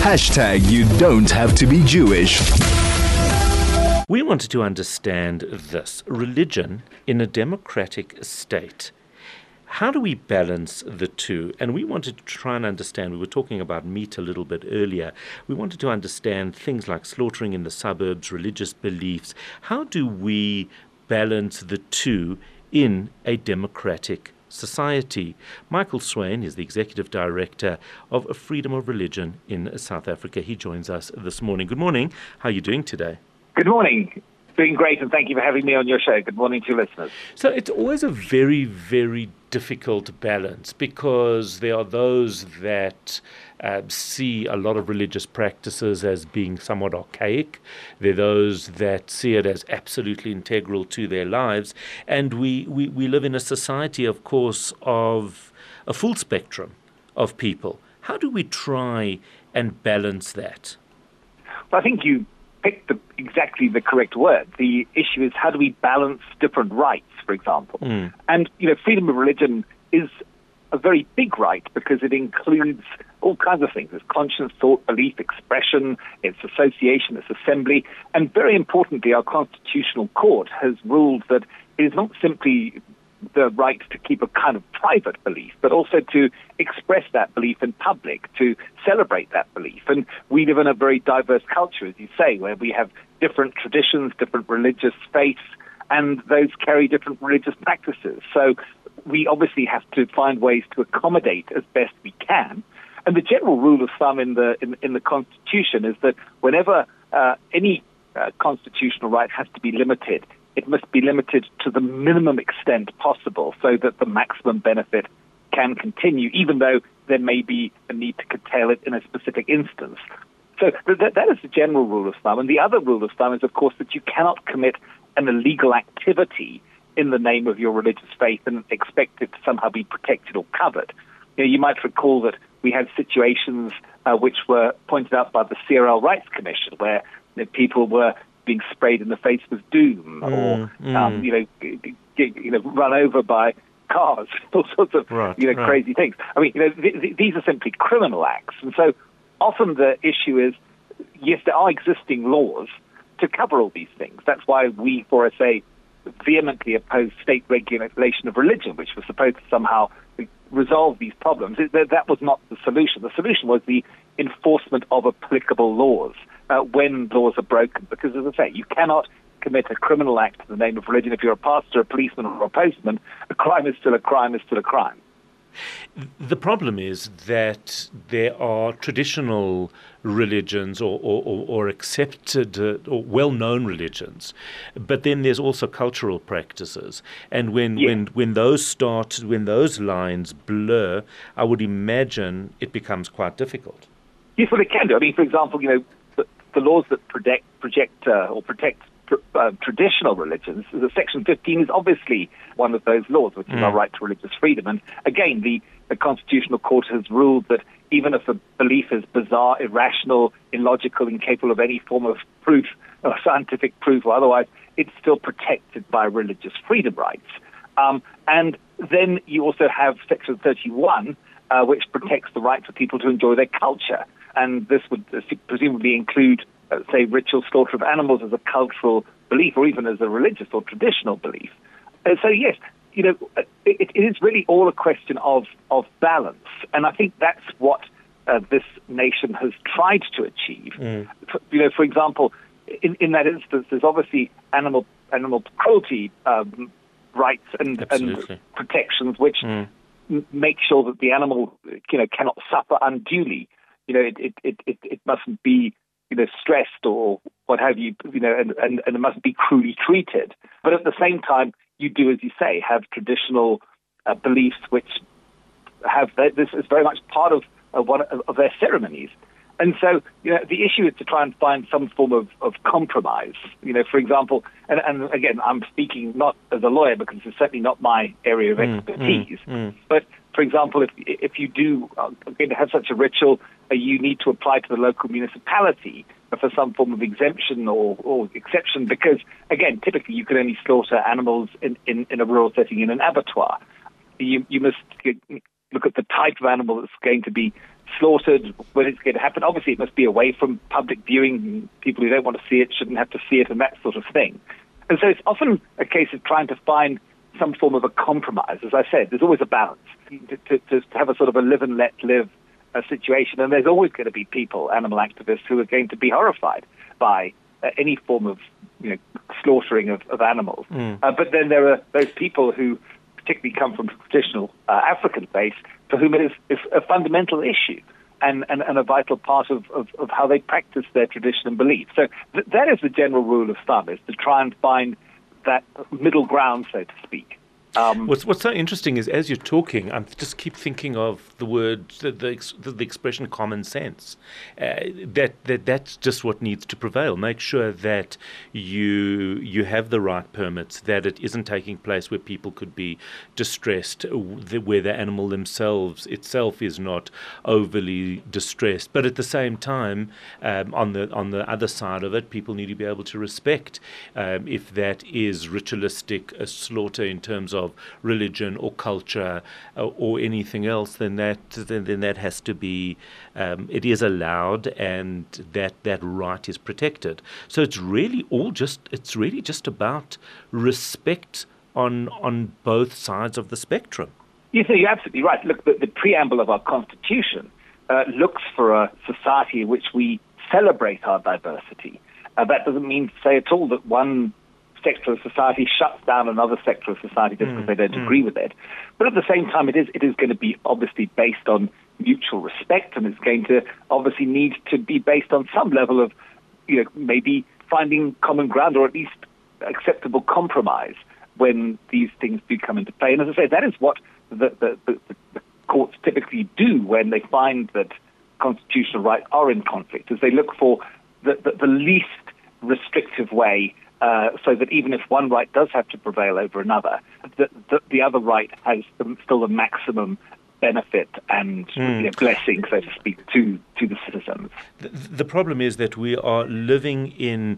You don't have to be Jewish. We wanted to understand this. Religion in a democratic state. How do we balance the two? And we wanted to try and understand, we were talking about meat a little bit earlier, we wanted to understand things like slaughtering in the suburbs, religious beliefs. How do we balance the two in a democratic society? Michael Swain is the Executive Director of Freedom of Religion in South Africa. He joins us this morning. Good morning. How are you doing today? Good morning. Doing great, and thank you for having me on your show. Good morning to your listeners. So it's always a very, very difficult balance because there are those that see a lot of religious practices as being somewhat archaic. There are those that see it as absolutely integral to their lives. And we live in a society, of course, of a full spectrum of people. How do we try and balance that? Well, I think you picked exactly the correct word. The issue is, how do we balance different rights, for example? And, freedom of religion is a very big right because it includes all kinds of things. It's conscience, thought, belief, expression, it's association, it's assembly. And very importantly, our Constitutional Court has ruled that it is not simply the right to keep a kind of private belief, but also to express that belief in public, to celebrate that belief. And we live in a very diverse culture, as you say, where we have different traditions, different religious faiths, and those carry different religious practices. So we obviously have to find ways to accommodate as best we can. And the general rule of thumb in the Constitution is that whenever any constitutional right has to be limited, it must be limited to the minimum extent possible so that the maximum benefit can continue, even though there may be a need to curtail it in a specific instance. So that is the general rule of thumb. And the other rule of thumb is, of course, that you cannot commit an illegal activity in the name of your religious faith and expect it to somehow be protected or covered. You might recall that we had situations which were pointed out by the CRL Rights Commission, where people were being sprayed in the face with doom, or run over by cars, all sorts of crazy things. I mean, these are simply criminal acts, and so often the issue is, yes, there are existing laws to cover all these things. That's why we, for SA, vehemently oppose state regulation of religion, which was supposed to somehow resolve these problems. That was not the solution. The solution was the enforcement of applicable laws when laws are broken. Because, as I say, you cannot commit a criminal act in the name of religion. If you're a pastor, a policeman, or a postman, a crime is still a crime is still a crime. The problem is that there are traditional religions or accepted or well-known religions, but then there's also cultural practices. And when those lines blur, I would imagine it becomes quite difficult. Yes, well, it can do. I mean, for example, the laws that protect traditional religions, the Section 15 is obviously one of those laws, which is our right to religious freedom. And again, the Constitutional Court has ruled that even if a belief is bizarre, irrational, illogical, incapable of any form of proof or scientific proof or otherwise, it's still protected by religious freedom rights. And then you also have Section 31, which protects the right for people to enjoy their culture. And this would presumably include, say, ritual slaughter of animals as a cultural belief or even as a religious or traditional belief. So, yes, it is really all a question of balance. And I think that's what this nation has tried to achieve. For example, in that instance, there's obviously animal cruelty rights and protections which make sure that the animal cannot suffer unduly. It mustn't be stressed or what have you, and it must be cruelly treated. But at the same time, you do, as you say, have traditional beliefs which have this is very much part of one of their ceremonies. And so, the issue is to try and find some form of compromise. For example, and again, I'm speaking not as a lawyer because it's certainly not my area of expertise. But for example, if you do going to have such a ritual, you need to apply to the local municipality for some form of exemption or exception, because again, typically you can only slaughter animals in a rural setting in an abattoir. You must look at the type of animal that's going to be slaughtered, when it's going to happen. Obviously, it must be away from public viewing. People who don't want to see it shouldn't have to see it, and that sort of thing. And so it's often a case of trying to find some form of a compromise. As I said, there's always a balance to have a sort of a live and let live situation. And there's always going to be people, animal activists, who are going to be horrified by any form of slaughtering of animals. But then there are those people who particularly come from traditional African faiths for whom it is a fundamental issue and a vital part of how they practice their tradition and belief. So that is the general rule of thumb, is to try and find that middle ground, so to speak. What's so interesting is, as you're talking, I just keep thinking of the word, the expression "common sense." That's just what needs to prevail. Make sure that you have the right permits, that it isn't taking place where people could be distressed, where the animal itself is not overly distressed. But at the same time, on the other side of it, people need to be able to respect if that is ritualistic slaughter in terms of religion or culture or anything else, then that has to be it is allowed, and that right is protected. So it's really just about respect on both sides of the spectrum. Yes, you're absolutely right. Look, the preamble of our Constitution looks for a society in which we celebrate our diversity. That doesn't mean to say at all that one sector of society shuts down another sector of society just because they don't agree with it. But at the same time, it is going to be obviously based on mutual respect, and it's going to obviously need to be based on some level of, maybe finding common ground or at least acceptable compromise when these things do come into play. And as I say, that is what the courts typically do when they find that constitutional rights are in conflict, is they look for the least restrictive way, so that even if one right does have to prevail over another, the other right has still the maximum benefit and blessing, so to speak, to the citizens. The problem is that we are living in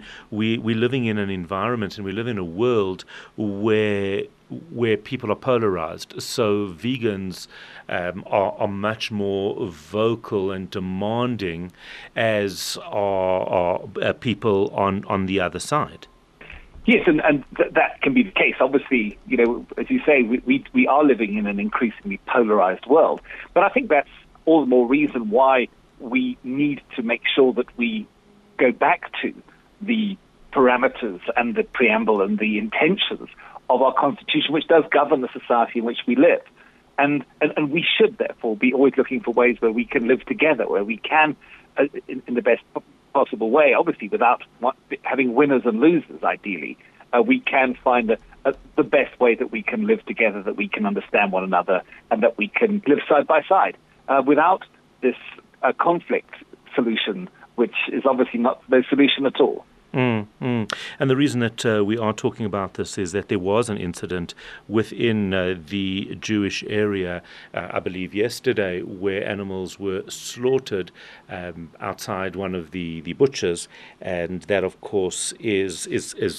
an environment, and we live in a world where people are polarized. So vegans are much more vocal and demanding, as are people on the other side. Yes, and that can be the case. Obviously, as you say, we are living in an increasingly polarized world. But I think that's all the more reason why we need to make sure that we go back to the parameters and the preamble and the intentions of our Constitution, which does govern the society in which we live. And we should, therefore, be always looking for ways where we can live together, where we can, in the best possible way, obviously without having winners and losers, ideally, we can find the best way that we can live together, that we can understand one another, and that we can live side by side without this conflict solution, which is obviously not the solution at all. And the reason that we are talking about this is that there was an incident within the Jewish area, I believe yesterday, where animals were slaughtered outside one of the butchers, and that, of course, is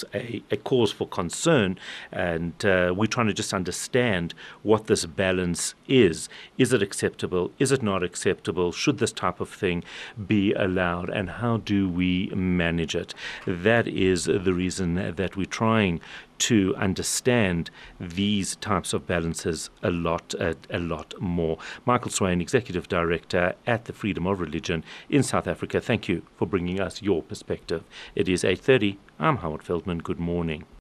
a cause for concern. And we're trying to just understand what this balance is. Is it acceptable? Is it not acceptable? Should this type of thing be allowed? And how do we manage it? That is the reason that we're trying to understand these types of balances a lot more. Michael Swain, Executive Director at the Freedom of Religion in South Africa, thank you for bringing us your perspective. It is 8:30. I'm Howard Feldman. Good morning.